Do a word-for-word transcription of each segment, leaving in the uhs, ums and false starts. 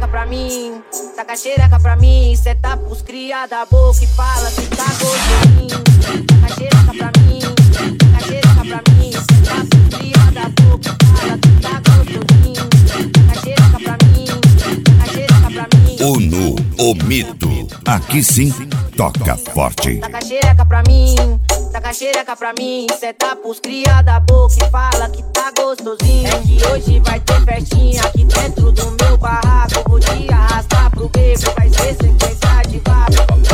pra mim, taca xereca pra mim. Cê tá pros cria da boca e fala que tá gostosinho. Taca xereca pra mim, taca xereca pra mim. Cê tá pros cria da boca e fala que tá gostosinho. Taca xereca pra mim, taca xereca pra mim. Uno, o mito, aqui sim toca forte. Taca xereca pra mim, taca xereca pra mim. Cê tá pros cria da boca e fala que tá gostosinho. É que hoje vai ter festinha aqui dentro do meu barraco. Vou te arrastar pro beco, vai ser sequência de vapo.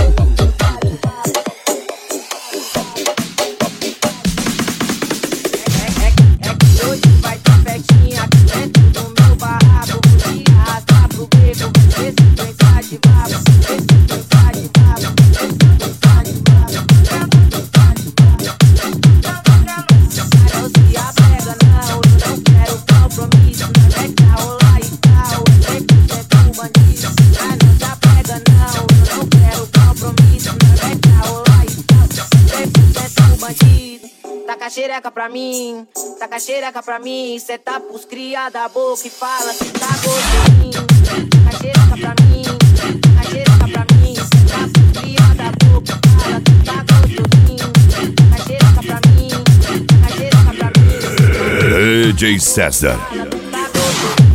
É, é, é que hoje vai ter festinha aqui dentro do meu barraco. Vou te arrastar pro beco, vai ser sequência de vapo. Sequência de vapo. Taca xereca pra mim, taca xereca pra mim. Cê tá pros cria da boca e fala que tá gostosinho. Taca xereca pra mim, taca xereca pra mim. Cê tá pros cria da boca e fala que tá gostosinho. Taca xereca pra mim, taca xereca pra mim. D J César. Fala que tá gostosinho.